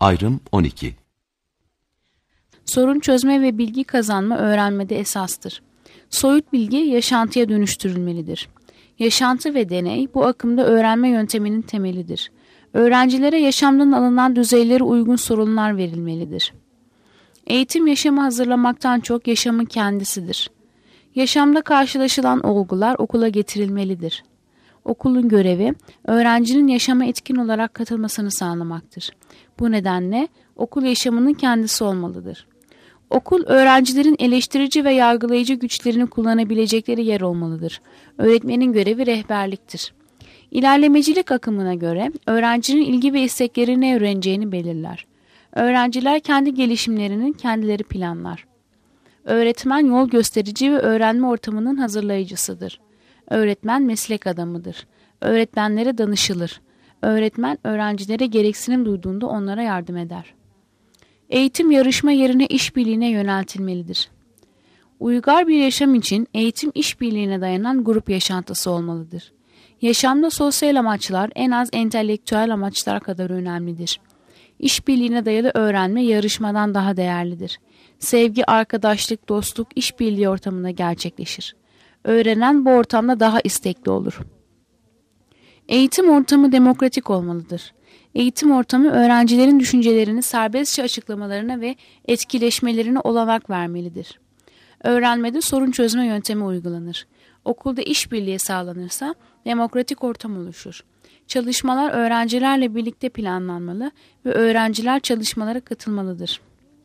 Ayrım 12. Sorun çözme ve bilgi kazanma öğrenmede esastır. Soyut bilgi yaşantıya dönüştürülmelidir. Yaşantı ve deney bu akımda öğrenme yönteminin temelidir. Öğrencilere yaşamdan alınan düzeylere uygun sorunlar verilmelidir. Eğitim yaşamı hazırlamaktan çok yaşamın kendisidir. Yaşamda karşılaşılan olgular okula getirilmelidir. Okulun görevi, öğrencinin yaşama etkin olarak katılmasını sağlamaktır. Bu nedenle okul yaşamının kendisi olmalıdır. Okul, öğrencilerin eleştirici ve yargılayıcı güçlerini kullanabilecekleri yer olmalıdır. Öğretmenin görevi rehberliktir. İlerlemecilik akımına göre öğrencinin ilgi ve istekleri ne öğreneceğini belirler. Öğrenciler kendi gelişimlerinin kendileri planlar. Öğretmen yol gösterici ve öğrenme ortamının hazırlayıcısıdır. Öğretmen meslek adamıdır. Öğretmenlere danışılır. Öğretmen öğrencilere gereksinim duyduğunda onlara yardım eder. Eğitim yarışma yerine işbirliğine yöneltilmelidir. Uygar bir yaşam için eğitim işbirliğine dayanan grup yaşantısı olmalıdır. Yaşamda sosyal amaçlar en az entelektüel amaçlar kadar önemlidir. İşbirliğine dayalı öğrenme yarışmadan daha değerlidir. Sevgi, arkadaşlık, dostluk, işbirliği ortamında gerçekleşir. Öğrenen bu ortamda daha istekli olur. Eğitim ortamı demokratik olmalıdır. Eğitim ortamı öğrencilerin düşüncelerini serbestçe açıklamalarına ve etkileşmelerine olanak vermelidir. Öğrenmede sorun çözme yöntemi uygulanır. Okulda işbirliği sağlanırsa demokratik ortam oluşur. Çalışmalar öğrencilerle birlikte planlanmalı ve öğrenciler çalışmalara katılmalıdır.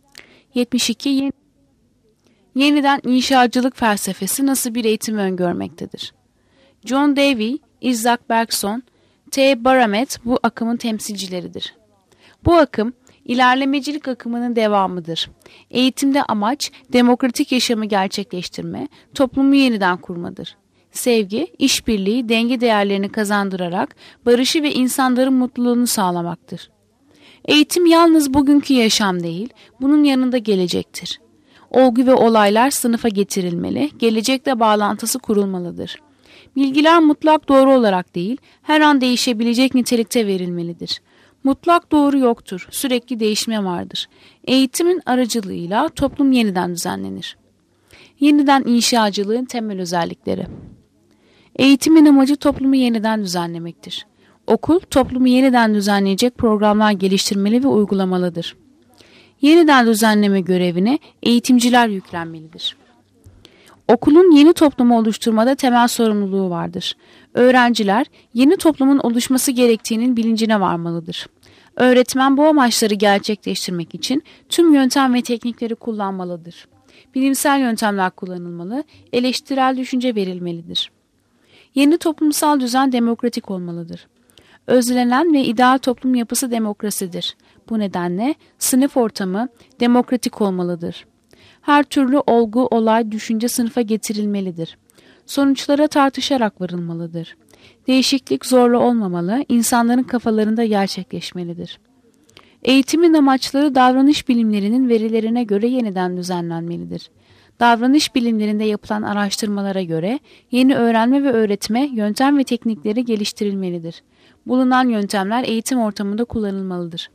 72. Yeniden inşacılık felsefesi nasıl bir eğitim öngörmektedir? John Dewey, Isaac Bergson, T. Baramet bu akımın temsilcileridir. Bu akım, ilerlemecilik akımının devamıdır. Eğitimde amaç, demokratik yaşamı gerçekleştirme, toplumu yeniden kurmadır. Sevgi, işbirliği, denge değerlerini kazandırarak barışı ve insanların mutluluğunu sağlamaktır. Eğitim yalnız bugünkü yaşam değil, bunun yanında gelecektir. Olgu ve olaylar sınıfa getirilmeli, gelecekle bağlantısı kurulmalıdır. Bilgiler mutlak doğru olarak değil, her an değişebilecek nitelikte verilmelidir. Mutlak doğru yoktur, sürekli değişme vardır. Eğitimin aracılığıyla toplum yeniden düzenlenir. Yeniden inşacılığın temel özellikleri. Eğitimin amacı toplumu yeniden düzenlemektir. Okul, toplumu yeniden düzenleyecek programlar geliştirmeli ve uygulamalıdır. Yeniden düzenleme görevine eğitimciler yüklenmelidir. Okulun yeni toplumu oluşturmada temel sorumluluğu vardır. Öğrenciler yeni toplumun oluşması gerektiğinin bilincine varmalıdır. Öğretmen bu amaçları gerçekleştirmek için tüm yöntem ve teknikleri kullanmalıdır. Bilimsel yöntemler kullanılmalı, eleştirel düşünce verilmelidir. Yeni toplumsal düzen demokratik olmalıdır. Özlenen ve ideal toplum yapısı demokrasidir. Bu nedenle sınıf ortamı demokratik olmalıdır. Her türlü olgu, olay, düşünce sınıfa getirilmelidir. Sonuçlara tartışarak varılmalıdır. Değişiklik zorlu olmamalı, insanların kafalarında gerçekleşmelidir. Eğitimin amaçları davranış bilimlerinin verilerine göre yeniden düzenlenmelidir. Davranış bilimlerinde yapılan araştırmalara göre yeni öğrenme ve öğretme yöntem ve teknikleri geliştirilmelidir. Bulunan yöntemler eğitim ortamında kullanılmalıdır.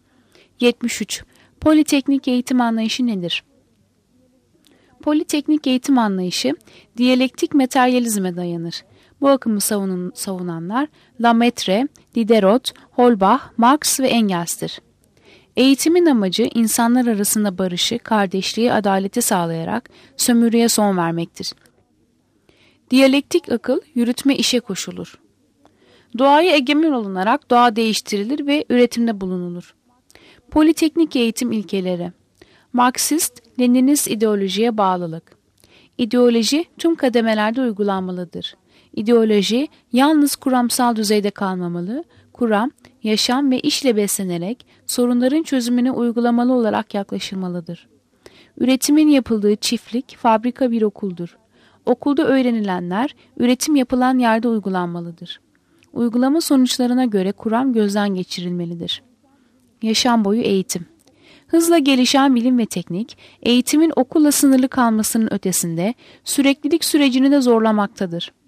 73. Politeknik eğitim anlayışı nedir? Politeknik eğitim anlayışı diyalektik materyalizme dayanır. Bu akımı savunanlar Lemaitre, Diderot, Holbach, Marx ve Engels'tir. Eğitimin amacı insanlar arasında barışı, kardeşliği, adaleti sağlayarak sömürüye son vermektir. Diyalektik akıl yürütme işe koşulur. Doğaya egemen olunarak doğa değiştirilir ve üretimde bulunulur. Politeknik eğitim ilkeleri. Marksist, Leninist ideolojiye bağlılık. İdeoloji tüm kademelerde uygulanmalıdır. İdeoloji yalnız kuramsal düzeyde kalmamalı, kuram, yaşam ve işle beslenerek sorunların çözümüne uygulamalı olarak yaklaşılmalıdır. Üretimin yapıldığı çiftlik, fabrika bir okuldur. Okulda öğrenilenler, üretim yapılan yerde uygulanmalıdır. Uygulama sonuçlarına göre kuram gözden geçirilmelidir. Yaşam boyu eğitim. Hızla gelişen bilim ve teknik, eğitimin okulla sınırlı kalmasının ötesinde süreklilik sürecini de zorlamaktadır.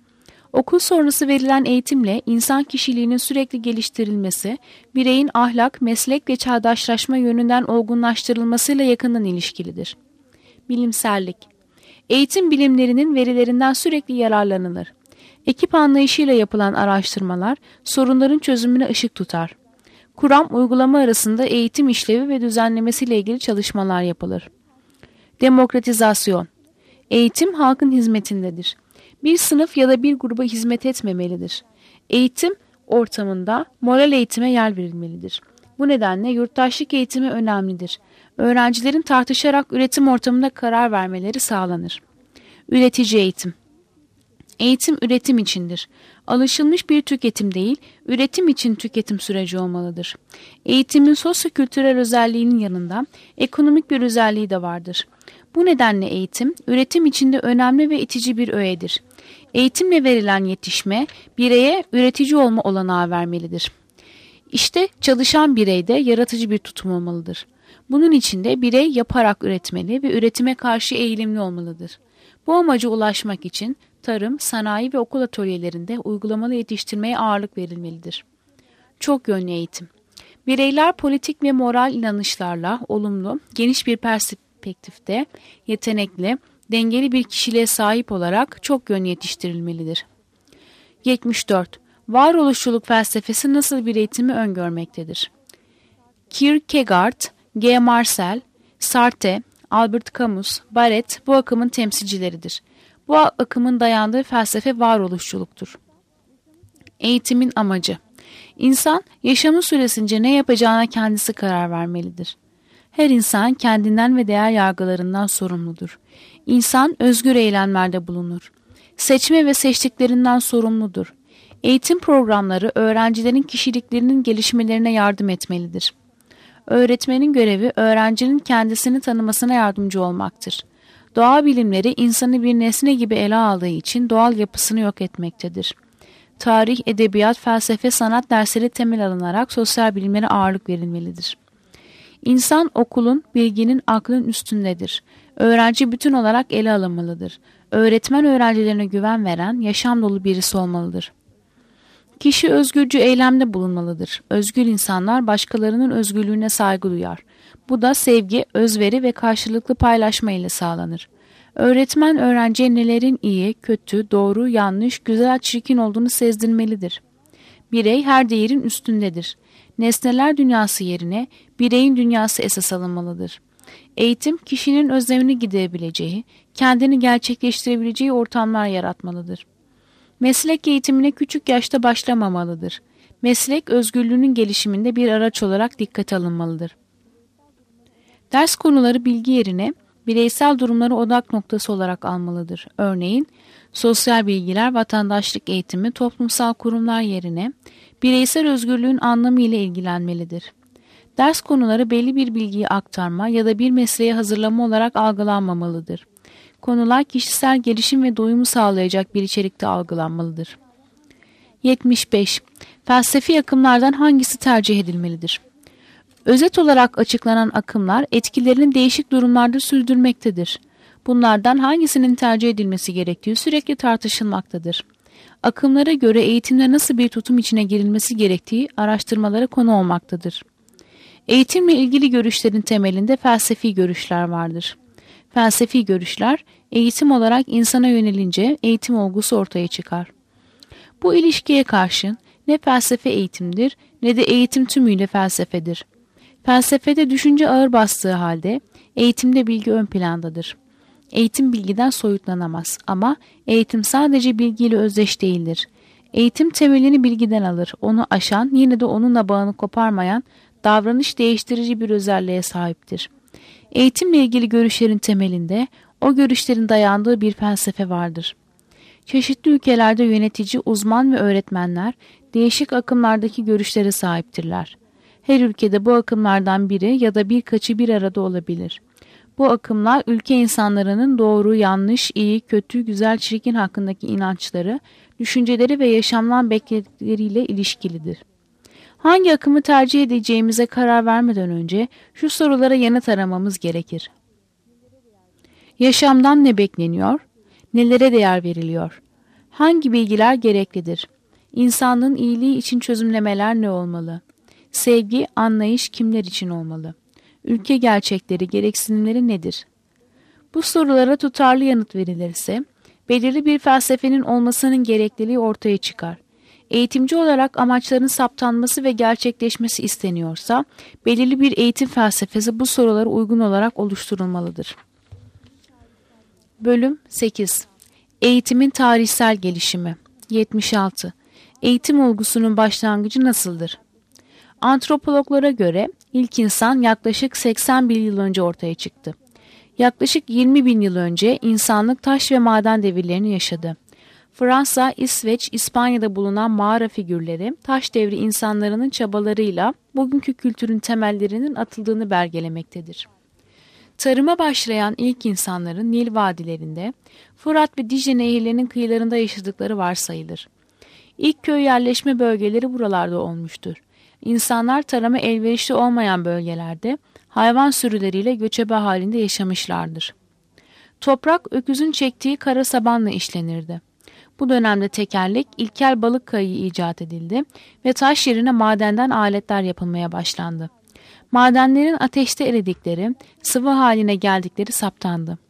Okul sonrası verilen eğitimle insan kişiliğinin sürekli geliştirilmesi, bireyin ahlak, meslek ve çağdaşlaşma yönünden olgunlaştırılmasıyla yakından ilişkilidir. Bilimsellik. Eğitim bilimlerinin verilerinden sürekli yararlanılır. Ekip anlayışıyla yapılan araştırmalar sorunların çözümüne ışık tutar. Kuram uygulama arasında eğitim işlevi ve düzenlemesiyle ilgili çalışmalar yapılır. Demokratizasyon. Eğitim halkın hizmetindedir. Bir sınıf ya da bir gruba hizmet etmemelidir. Eğitim ortamında moral eğitime yer verilmelidir. Bu nedenle yurttaşlık eğitimi önemlidir. Öğrencilerin tartışarak üretim ortamında karar vermeleri sağlanır. Üretici eğitim. Eğitim üretim içindir. Alışılmış bir tüketim değil, üretim için tüketim süreci olmalıdır. Eğitimin sosyo-kültürel özelliğinin yanında ekonomik bir özelliği de vardır. Bu nedenle eğitim, üretim içinde önemli ve itici bir öğedir. Eğitimle verilen yetişme, bireye üretici olma olanağı vermelidir. İşte çalışan bireyde yaratıcı bir tutum olmalıdır. Bunun için de birey yaparak üretmeli ve üretime karşı eğilimli olmalıdır. Bu amaca ulaşmak için tarım, sanayi ve okul atölyelerinde uygulamalı yetiştirmeye ağırlık verilmelidir. Çok yönlü eğitim. Bireyler politik ve moral inanışlarla olumlu, geniş bir perspektifte, yetenekli, dengeli bir kişiliğe sahip olarak çok yönlü yetiştirilmelidir. 74. Varoluşçuluk felsefesi nasıl bir eğitimi öngörmektedir? Kierkegaard, G. Marcel, Sartre, Albert Camus, Barthes bu akımın temsilcileridir. Bu akımın dayandığı felsefe varoluşçuluktur. Eğitimin amacı. İnsan yaşamı süresince ne yapacağına kendisi karar vermelidir. Her insan kendinden ve değer yargılarından sorumludur. İnsan özgür eylemlerde bulunur. Seçme ve seçtiklerinden sorumludur. Eğitim programları öğrencilerin kişiliklerinin gelişmelerine yardım etmelidir. Öğretmenin görevi öğrencinin kendisini tanımasına yardımcı olmaktır. Doğa bilimleri insanı bir nesne gibi ele aldığı için doğal yapısını yok etmektedir. Tarih, edebiyat, felsefe, sanat dersleri temel alınarak sosyal bilimlere ağırlık verilmelidir. İnsan okulun, bilginin, aklın üstündedir. Öğrenci bütün olarak ele alınmalıdır. Öğretmen öğrencilerine güven veren, yaşam dolu birisi olmalıdır. Kişi özgürcü eylemde bulunmalıdır. Özgür insanlar başkalarının özgürlüğüne saygı duyar. Bu da sevgi, özveri ve karşılıklı paylaşma ile sağlanır. Öğretmen öğrenciye nelerin iyi, kötü, doğru, yanlış, güzel, çirkin olduğunu sezdirmelidir. Birey her değerin üstündedir. Nesneler dünyası yerine bireyin dünyası esas alınmalıdır. Eğitim kişinin özlemini giderebileceği, kendini gerçekleştirebileceği ortamlar yaratmalıdır. Meslek eğitimine küçük yaşta başlamamalıdır. Meslek özgürlüğünün gelişiminde bir araç olarak dikkate alınmalıdır. Ders konuları bilgi yerine bireysel durumları odak noktası olarak almalıdır. Örneğin, sosyal bilgiler, vatandaşlık eğitimi, toplumsal kurumlar yerine bireysel özgürlüğün anlamı ile ilgilenmelidir. Ders konuları belli bir bilgiyi aktarma ya da bir mesleğe hazırlama olarak algılanmamalıdır. Konular kişisel gelişim ve doyumu sağlayacak bir içerikte algılanmalıdır. 75. Felsefi akımlardan hangisi tercih edilmelidir? Özet olarak açıklanan akımlar etkilerini değişik durumlarda sürdürmektedir. Bunlardan hangisinin tercih edilmesi gerektiği sürekli tartışılmaktadır. Akımlara göre eğitimde nasıl bir tutum içine girilmesi gerektiği araştırmalara konu olmaktadır. Eğitimle ilgili görüşlerin temelinde felsefi görüşler vardır. Felsefi görüşler, eğitim olarak insana yönelince eğitim olgusu ortaya çıkar. Bu ilişkiye karşın ne felsefe eğitimdir ne de eğitim tümüyle felsefedir. Felsefede düşünce ağır bastığı halde eğitimde bilgi ön plandadır. Eğitim bilgiden soyutlanamaz ama eğitim sadece bilgiyle özdeş değildir. Eğitim temelini bilgiden alır, onu aşan, yine de onunla bağını koparmayan, davranış değiştirici bir özelliğe sahiptir. Eğitimle ilgili görüşlerin temelinde o görüşlerin dayandığı bir felsefe vardır. Çeşitli ülkelerde yönetici, uzman ve öğretmenler değişik akımlardaki görüşlere sahiptirler. Her ülkede bu akımlardan biri ya da birkaçı bir arada olabilir. Bu akımlar ülke insanların doğru, yanlış, iyi, kötü, güzel, çirkin hakkındaki inançları, düşünceleri ve yaşamdan beklentileriyle ilişkilidir. Hangi akımı tercih edeceğimize karar vermeden önce şu sorulara yanıt aramamız gerekir. Yaşamdan ne bekleniyor? Nelere değer veriliyor? Hangi bilgiler gereklidir? İnsanlığın iyiliği için çözümlemeler ne olmalı? Sevgi, anlayış kimler için olmalı? Ülke gerçekleri, gereksinimleri nedir? Bu sorulara tutarlı yanıt verilirse, belirli bir felsefenin olmasının gerekliliği ortaya çıkar. Eğitimci olarak amaçların saptanması ve gerçekleşmesi isteniyorsa, belirli bir eğitim felsefesi bu sorulara uygun olarak oluşturulmalıdır. Bölüm 8. Eğitimin tarihsel gelişimi. 76. Eğitim olgusunun başlangıcı nasıldır? Antropologlara göre ilk insan yaklaşık 80 bin yıl önce ortaya çıktı. Yaklaşık 20 bin yıl önce insanlık taş ve maden devirlerini yaşadı. Fransa, İsveç, İspanya'da bulunan mağara figürleri taş devri insanlarının çabalarıyla bugünkü kültürün temellerinin atıldığını belgelemektedir. Tarıma başlayan ilk insanların Nil vadilerinde, Fırat ve Dicle nehirlerinin kıyılarında yaşadıkları varsayılır. İlk köy yerleşme bölgeleri buralarda olmuştur. İnsanlar tarıma elverişli olmayan bölgelerde hayvan sürüleriyle göçebe halinde yaşamışlardır. Toprak öküzün çektiği kara sabanla işlenirdi. Bu dönemde tekerlek, ilkel balık kayığı icat edildi ve taş yerine madenden aletler yapılmaya başlandı. Madenlerin ateşte eridikleri, sıvı haline geldikleri saptandı.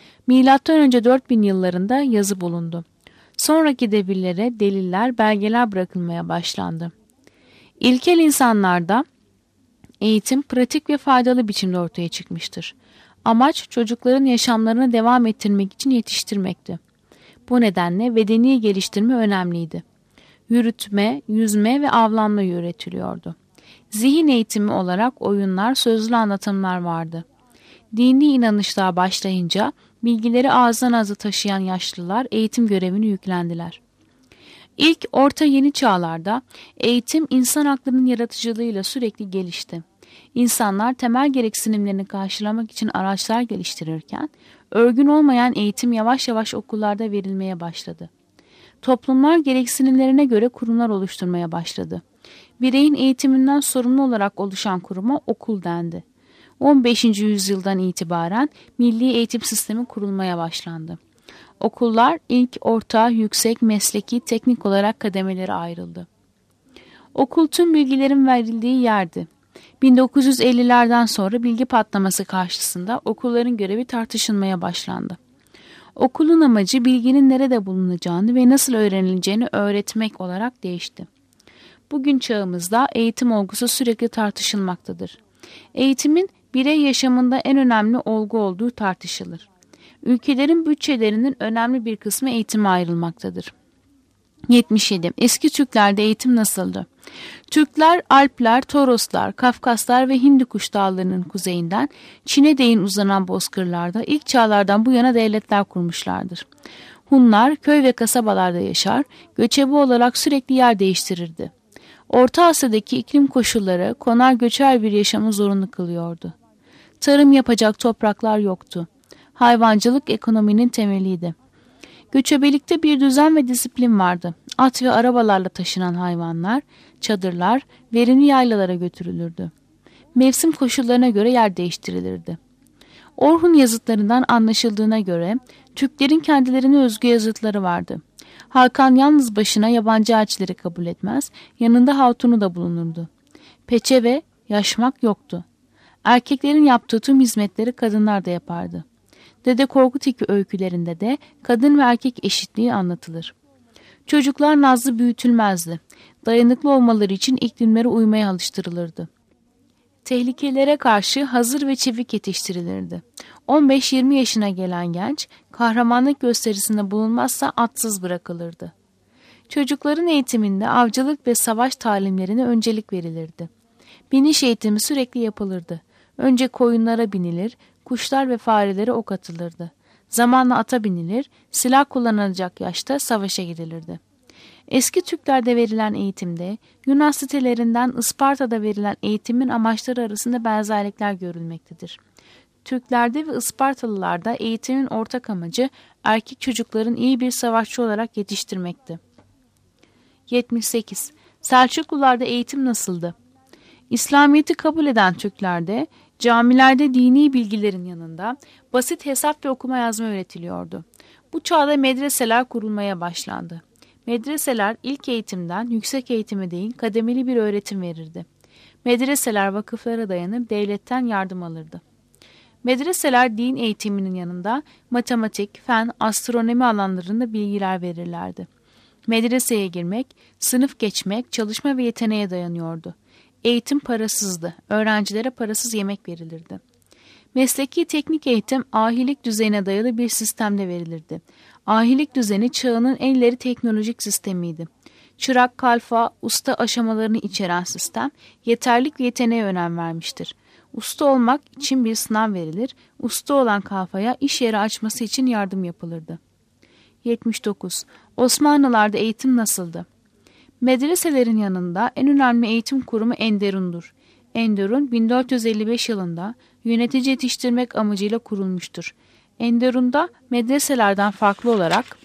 M.Ö. 4000 yıllarında yazı bulundu. Sonraki devirlere deliller, belgeler bırakılmaya başlandı. İlkel insanlarda eğitim pratik ve faydalı biçimde ortaya çıkmıştır. Amaç çocukların yaşamlarını devam ettirmek için yetiştirmekti. Bu nedenle bedeni geliştirme önemliydi. Yürütme, yüzme ve avlanma öğretiliyordu. Zihin eğitimi olarak oyunlar, sözlü anlatımlar vardı. Dini inanışlar başlayınca bilgileri ağızdan ağza taşıyan yaşlılar eğitim görevini yüklendiler. İlk orta yeni çağlarda eğitim insan aklının yaratıcılığıyla sürekli gelişti. İnsanlar temel gereksinimlerini karşılamak için araçlar geliştirirken örgün olmayan eğitim yavaş yavaş okullarda verilmeye başladı. Toplumlar gereksinimlerine göre kurumlar oluşturmaya başladı. Bireyin eğitiminden sorumlu olarak oluşan kuruma okul dendi. 15. yüzyıldan itibaren milli eğitim sistemi kurulmaya başlandı. Okullar ilk, orta, yüksek, mesleki, teknik olarak kademelere ayrıldı. Okul tüm bilgilerin verildiği yerdi. 1950'lerden sonra bilgi patlaması karşısında okulların görevi tartışılmaya başlandı. Okulun amacı bilginin nerede bulunacağını ve nasıl öğrenileceğini öğretmek olarak değişti. Bugün çağımızda eğitim olgusu sürekli tartışılmaktadır. Eğitimin birey yaşamında en önemli olgu olduğu tartışılır. Ülkelerin bütçelerinin önemli bir kısmı eğitime ayrılmaktadır. 77. Eski Türklerde eğitim nasıldı? Türkler Alpler, Toroslar, Kafkaslar ve Hindikuş dağlarının kuzeyinden Çin'e değin uzanan bozkırlarda ilk çağlardan bu yana devletler kurmuşlardır. Hunlar köy ve kasabalarda yaşar, göçebe olarak sürekli yer değiştirirdi. Orta Asya'daki iklim koşulları konar göçer bir yaşamı zorunlu kılıyordu. Tarım yapacak topraklar yoktu. Hayvancılık ekonominin temeliydi. Göçebelikte bir düzen ve disiplin vardı. At ve arabalarla taşınan hayvanlar, çadırlar, verimli yaylalara götürülürdü. Mevsim koşullarına göre yer değiştirilirdi. Orhun yazıtlarından anlaşıldığına göre Türklerin kendilerine özgü yazıtları vardı. Hakan yalnız başına yabancı elçileri kabul etmez, yanında hatunu da bulunurdu. Peçe ve yaşmak yoktu. Erkeklerin yaptığı tüm hizmetleri kadınlar da yapardı. Dede Korkut II öykülerinde de kadın ve erkek eşitliği anlatılır. Çocuklar nazlı büyütülmezdi. Dayanıklı olmaları için iklimlere uymaya alıştırılırdı. Tehlikelere karşı hazır ve çevik yetiştirilirdi. 15-20 yaşına gelen genç kahramanlık gösterisinde bulunmazsa atsız bırakılırdı. Çocukların eğitiminde avcılık ve savaş talimlerine öncelik verilirdi. Biniş eğitimi sürekli yapılırdı. Önce koyunlara binilir, kuşlar ve farelere ok atılırdı. Zamanla ata binilir, silah kullanılacak yaşta savaşa gidilirdi. Eski Türklerde verilen eğitimde Yunan sitelerinden Isparta'da verilen eğitimin amaçları arasında benzerlikler görülmektedir. Türklerde ve Ispartalılarda eğitimin ortak amacı erkek çocukların iyi bir savaşçı olarak yetiştirmekti. 78. Selçuklularda eğitim nasıldı? İslamiyet'i kabul eden Türklerde camilerde dini bilgilerin yanında basit hesap ve okuma yazma öğretiliyordu. Bu çağda medreseler kurulmaya başlandı. Medreseler ilk eğitimden yüksek eğitime değin kademeli bir öğretim verirdi. Medreseler vakıflara dayanıp devletten yardım alırdı. Medreseler din eğitiminin yanında matematik, fen, astronomi alanlarında bilgiler verirlerdi. Medreseye girmek, sınıf geçmek, çalışma ve yeteneğe dayanıyordu. Eğitim parasızdı. Öğrencilere parasız yemek verilirdi. Mesleki teknik eğitim ahilik düzeyine dayalı bir sistemde verilirdi. Ahilik düzeni çağının en ileri teknolojik sistemiydi. Çırak, kalfa, usta aşamalarını içeren sistem yeterlik ve yeteneğe önem vermiştir. Usta olmak için bir sınav verilir, usta olan kalfaya iş yeri açması için yardım yapılırdı. 79. Osmanlılar'da eğitim nasıldı? Medreselerin yanında en önemli eğitim kurumu Enderun'dur. Enderun 1455 yılında yönetici yetiştirmek amacıyla kurulmuştur. Enderun'da medreselerden farklı olarak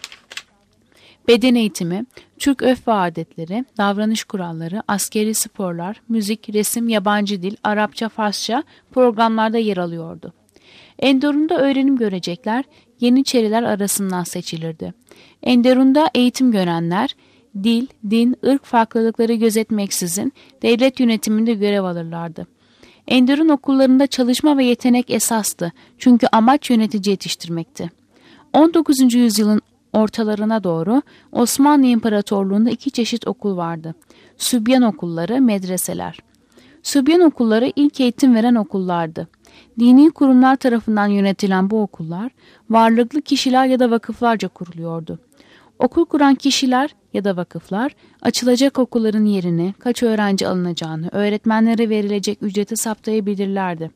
beden eğitimi, Türk örf ve adetleri, davranış kuralları, askeri sporlar, müzik, resim, yabancı dil, Arapça, Farsça programlarda yer alıyordu. Enderun'da öğrenim görecekler Yeniçeriler arasından seçilirdi. Enderun'da eğitim görenler dil, din, ırk farklılıkları gözetmeksizin devlet yönetiminde görev alırlardı. Enderun okullarında çalışma ve yetenek esastı çünkü amaç yönetici yetiştirmekti. 19. yüzyılın ortalarına doğru Osmanlı İmparatorluğu'nda iki çeşit okul vardı. Sübyan okulları, medreseler. Sübyan okulları ilk eğitim veren okullardı. Dini kurumlar tarafından yönetilen bu okullar, varlıklı kişiler ya da vakıflarca kuruluyordu. Okul kuran kişiler ya da vakıflar, açılacak okulların yerini, kaç öğrenci alınacağını, öğretmenlere verilecek ücreti saptayabilirlerdi.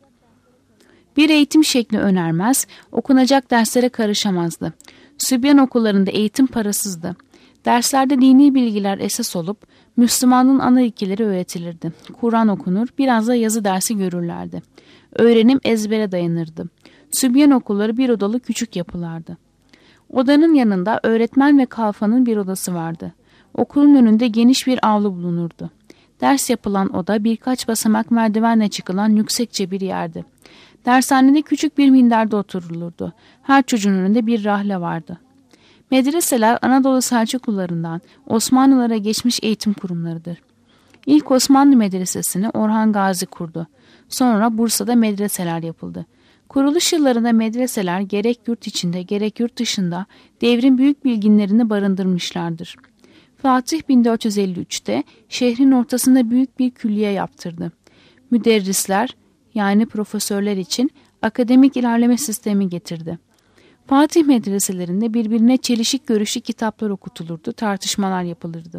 Bir eğitim şekli önermez, okunacak derslere karışamazdı. Sübyan okullarında eğitim parasızdı. Derslerde dini bilgiler esas olup, Müslümanlığın ana ilkeleri öğretilirdi. Kur'an okunur, biraz da yazı dersi görürlerdi. Öğrenim ezbere dayanırdı. Sübyan okulları bir odalı küçük yapılardı. Odanın yanında öğretmen ve kalfanın bir odası vardı. Okulun önünde geniş bir avlu bulunurdu. Ders yapılan oda birkaç basamak merdivenle çıkılan yüksekçe bir yerdi. Dershanede küçük bir minderde oturulurdu. Her çocuğun önünde bir rahle vardı. Medreseler Anadolu Selçuklularından Osmanlılara geçmiş eğitim kurumlarıdır. İlk Osmanlı medresesini Orhan Gazi kurdu. Sonra Bursa'da medreseler yapıldı. Kuruluş yıllarında medreseler gerek yurt içinde gerek yurt dışında devrin büyük bilginlerini barındırmışlardır. Fatih 1453'te şehrin ortasında büyük bir külliye yaptırdı. Müderrisler yani profesörler için akademik ilerleme sistemi getirdi. Fatih medreselerinde birbirine çelişik görüşlü kitaplar okutulurdu, tartışmalar yapılırdı.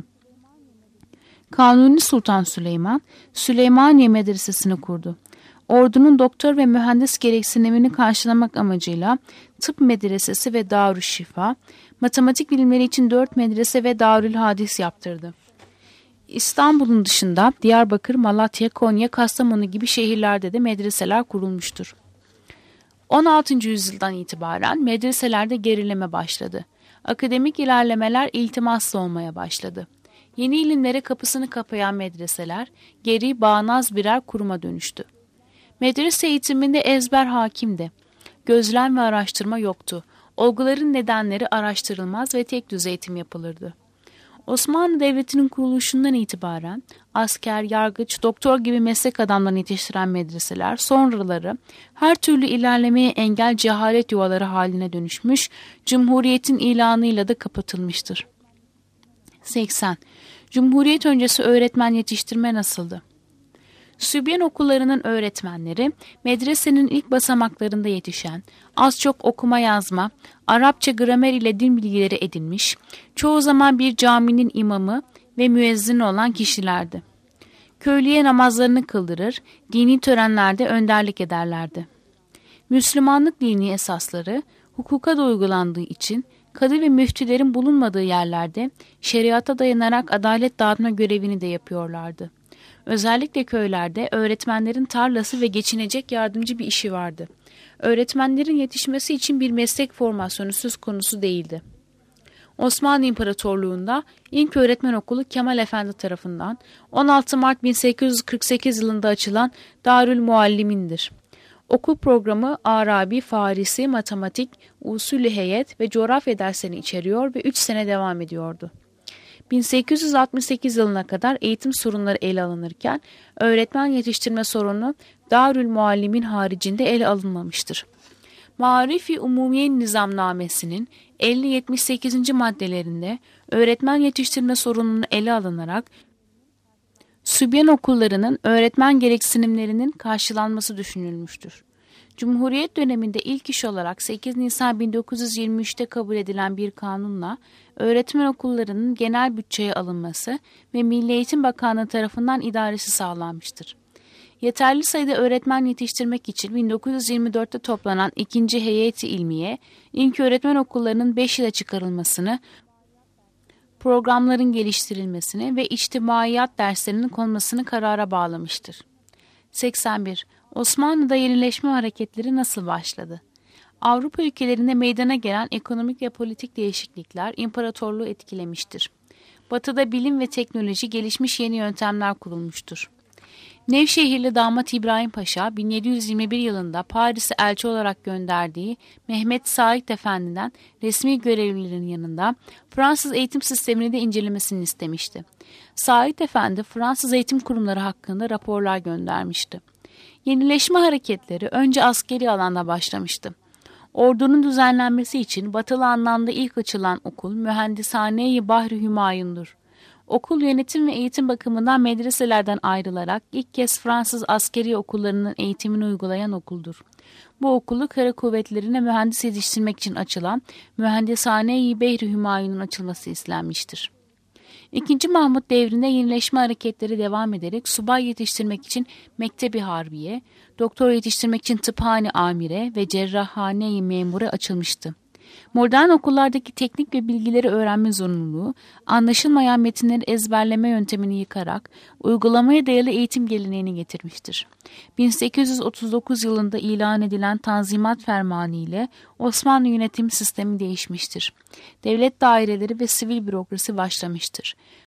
Kanuni Sultan Süleyman, Süleymaniye Medresesi'ni kurdu. Ordunun doktor ve mühendis gereksinimini karşılamak amacıyla tıp medresesi ve Darüşşifa, matematik bilimleri için 4 medrese ve Darül Hadis yaptırdı. İstanbul'un dışında Diyarbakır, Malatya, Konya, Kastamonu gibi şehirlerde de medreseler kurulmuştur. 16. yüzyıldan itibaren medreselerde gerileme başladı. Akademik ilerlemeler iltimaslı olmaya başladı. Yeni ilimlere kapısını kapayan medreseler geri bağnaz birer kuruma dönüştü. Medrese eğitiminde ezber hakimdi. Gözlem ve araştırma yoktu. Olguların nedenleri araştırılmaz ve tek düz eğitim yapılırdı. Osmanlı Devleti'nin kuruluşundan itibaren asker, yargıç, doktor gibi meslek adamlarını yetiştiren medreseler sonraları her türlü ilerlemeye engel cehalet yuvaları haline dönüşmüş, Cumhuriyet'in ilanıyla da kapatılmıştır. 80. Cumhuriyet öncesi öğretmen yetiştirme nasıldı? Sübyan okullarının öğretmenleri, medresenin ilk basamaklarında yetişen, az çok okuma yazma, Arapça gramer ile din bilgileri edinmiş, çoğu zaman bir caminin imamı ve müezzini olan kişilerdi. Köylüye namazlarını kıldırır, dini törenlerde önderlik ederlerdi. Müslümanlık dini esasları, hukuka da uygulandığı için, kadı ve müftülerin bulunmadığı yerlerde şeriata dayanarak adalet dağıtma görevini de yapıyorlardı. Özellikle köylerde öğretmenlerin tarlası ve geçinecek yardımcı bir işi vardı. Öğretmenlerin yetişmesi için bir meslek formasyonu söz konusu değildi. Osmanlı İmparatorluğu'nda ilk öğretmen okulu Kemal Efendi tarafından 16 Mart 1848 yılında açılan Darül Muallimin'dir. Okul programı Arabi, Farisi, matematik, usulü heyet ve coğrafya derslerini içeriyor ve 3 sene devam ediyordu. 1868 yılına kadar eğitim sorunları ele alınırken öğretmen yetiştirme sorunu Darül Muallimin haricinde ele alınmamıştır. Marifi Umumiye Nizamnamesi'nin 50-78. maddelerinde öğretmen yetiştirme sorununu ele alınarak Sübyan okullarının öğretmen gereksinimlerinin karşılanması düşünülmüştür. Cumhuriyet döneminde ilk iş olarak 8 Nisan 1923'te kabul edilen bir kanunla öğretmen okullarının genel bütçeye alınması ve Milli Eğitim Bakanlığı tarafından idaresi sağlanmıştır. Yeterli sayıda öğretmen yetiştirmek için 1924'te toplanan 2. Heyeti İlmiye, ilk öğretmen okullarının 5 yıla çıkarılmasını, programların geliştirilmesini ve içtimaiyat derslerinin konmasını karara bağlamıştır. 81. Osmanlı'da yenileşme hareketleri nasıl başladı? Avrupa ülkelerinde meydana gelen ekonomik ve politik değişiklikler imparatorluğu etkilemiştir. Batı'da bilim ve teknoloji gelişmiş yeni yöntemler kurulmuştur. Nevşehirli damat İbrahim Paşa 1721 yılında Paris'e elçi olarak gönderdiği Mehmet Said Efendi'den resmi görevlilerin yanında Fransız eğitim sistemini de incelemesini istemişti. Said Efendi Fransız eğitim kurumları hakkında raporlar göndermişti. Yenileşme hareketleri önce askeri alanda başlamıştı. Ordunun düzenlenmesi için batılı anlamda ilk açılan okul Mühendishane-i Bahri Hümayun'dur. Okul yönetim ve eğitim bakımından medreselerden ayrılarak ilk kez Fransız askeri okullarının eğitimini uygulayan okuldur. Bu okulu kara kuvvetlerine mühendis yetiştirmek için açılan Mühendishane-i Bahri Hümayun'un açılması istenmiştir. İkinci Mahmut devrinde yenileşme hareketleri devam ederek subay yetiştirmek için Mektebi Harbiye, doktor yetiştirmek için Tıphane Amire ve Cerrahhane-i Memure açılmıştı. Modern okullardaki teknik ve bilgileri öğrenme zorunluluğu, anlaşılmayan metinleri ezberleme yöntemini yıkarak uygulamaya dayalı eğitim geleneğini getirmiştir. 1839 yılında ilan edilen Tanzimat Fermanı ile Osmanlı yönetim sistemi değişmiştir. Devlet daireleri ve sivil bürokrasi başlamıştır.